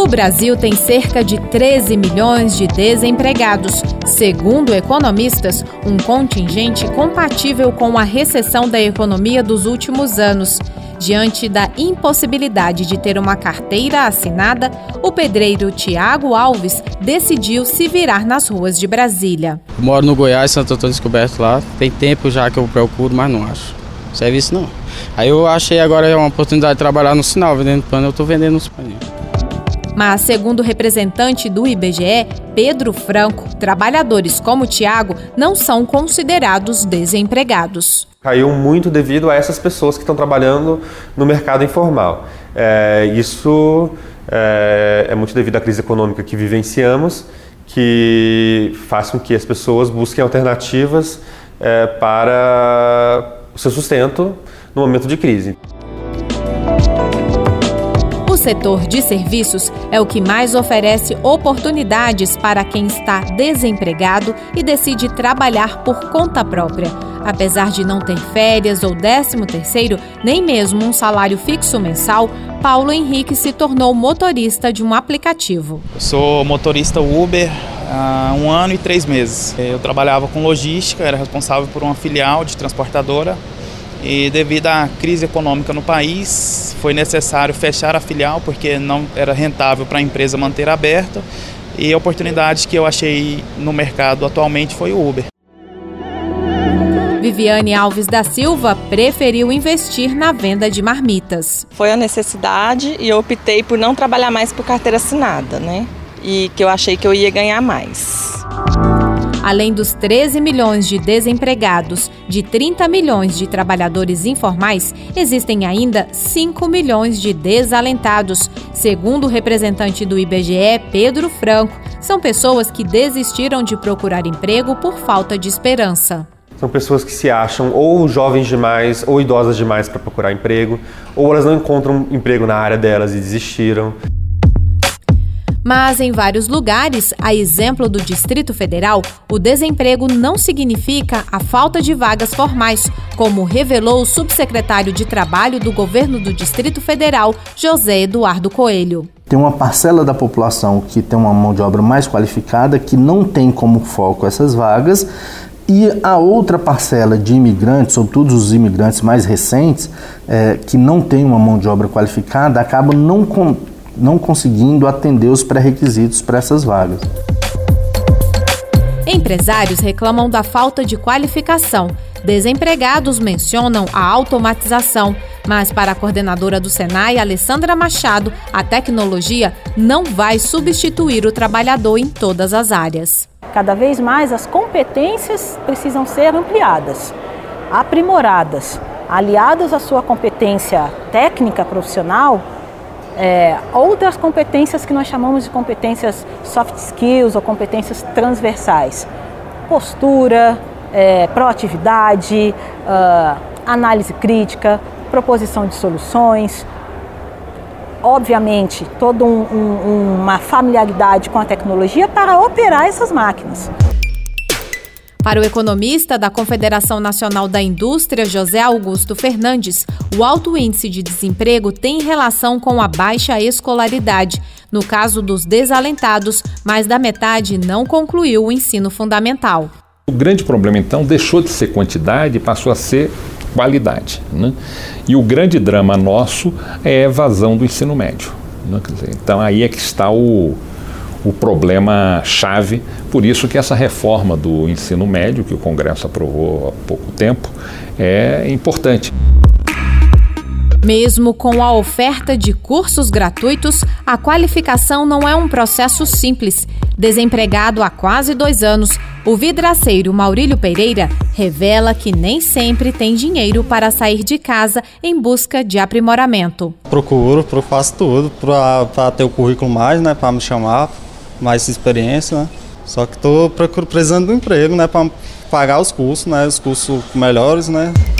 Brasil tem cerca de 13 milhões de desempregados. Segundo economistas, um contingente compatível com a recessão da economia dos últimos anos. Diante da impossibilidade de ter uma carteira assinada, o pedreiro Tiago Alves decidiu se virar nas ruas de Brasília. Eu moro no Goiás, Santo Antônio Descoberto lá. Tem tempo já que eu procuro, mas não acho serviço não. Aí eu achei agora uma oportunidade de trabalhar no sinal, vendendo pano, eu estou vendendo os paninhos. Mas, segundo o representante do IBGE, Pedro Franco, trabalhadores como o Tiago não são considerados desempregados. Caiu muito devido a essas pessoas que estão trabalhando no mercado informal. Isso é muito devido à crise econômica que vivenciamos, que faz com que as pessoas busquem alternativas para o seu sustento no momento de crise. O setor de serviços é o que mais oferece oportunidades para quem está desempregado e decide trabalhar por conta própria. Apesar de não ter férias ou 13º, nem mesmo um salário fixo mensal, Paulo Henrique se tornou motorista de um aplicativo. Eu sou motorista Uber há 1 ano e 3 meses. Eu trabalhava com logística, era responsável por uma filial de transportadora. E devido à crise econômica no país, foi necessário fechar a filial porque não era rentável para a empresa manter aberta. E a oportunidade que eu achei no mercado atualmente foi o Uber. Viviane Alves da Silva preferiu investir na venda de marmitas. Foi a necessidade e eu optei por não trabalhar mais por carteira assinada, E que eu achei que eu ia ganhar mais. Além dos 13 milhões de desempregados, de 30 milhões de trabalhadores informais, existem ainda 5 milhões de desalentados. Segundo o representante do IBGE, Pedro Franco, são pessoas que desistiram de procurar emprego por falta de esperança. São pessoas que se acham ou jovens demais ou idosas demais para procurar emprego, ou elas não encontram emprego na área delas e desistiram. Mas em vários lugares, a exemplo do Distrito Federal, o desemprego não significa a falta de vagas formais, como revelou o subsecretário de Trabalho do governo do Distrito Federal, José Eduardo Coelho. Tem uma parcela da população que tem uma mão de obra mais qualificada, que não tem como foco essas vagas, e a outra parcela de imigrantes, sobretudo os imigrantes mais recentes, que não tem uma mão de obra qualificada, acabam não conseguindo atender os pré-requisitos para essas vagas. Empresários reclamam da falta de qualificação. Desempregados mencionam a automatização. Mas para a coordenadora do Senai, Alessandra Machado, a tecnologia não vai substituir o trabalhador em todas as áreas. Cada vez mais as competências precisam ser ampliadas, aprimoradas, aliadas à sua competência técnica profissional. Outras competências que nós chamamos de competências soft skills ou competências transversais. Postura, proatividade, análise crítica, proposição de soluções. Obviamente, toda uma familiaridade com a tecnologia para operar essas máquinas. Para o economista da Confederação Nacional da Indústria, José Augusto Fernandes, o alto índice de desemprego tem relação com a baixa escolaridade. No caso dos desalentados, mais da metade não concluiu o ensino fundamental. O grande problema, então, deixou de ser quantidade e passou a ser qualidade, E o grande drama nosso é a evasão do ensino médio. Quer dizer, então, aí é que está o problema chave, por isso que essa reforma do ensino médio, que o Congresso aprovou há pouco tempo, é importante. Mesmo com a oferta de cursos gratuitos, a qualificação não é um processo simples. Desempregado há quase 2 anos, o vidraceiro Maurílio Pereira revela que nem sempre tem dinheiro para sair de casa em busca de aprimoramento. Faço tudo para ter o currículo mais, para me chamar, mais experiência, Só que estou precisando de um emprego, para pagar os cursos melhores,